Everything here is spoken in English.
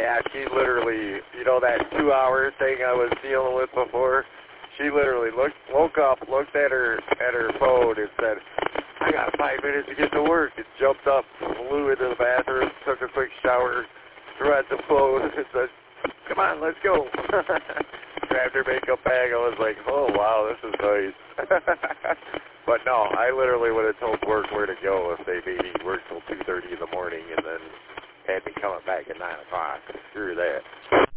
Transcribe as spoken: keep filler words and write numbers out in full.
Yeah, she literally, you know, that two-hour thing I was dealing with before. She literally looked, woke up, looked at her at her phone, and said, "I got five minutes to get to work." And jumped up, flew into the bathroom, took a quick shower, grabbed the phone, and said, "Come on, let's go." Grabbed her makeup bag. I was like, "Oh wow, this is nice." But no, I literally would have told work where to go if they made me work till two thirty in the morning and then had me coming back at nine o'clock. Screw that.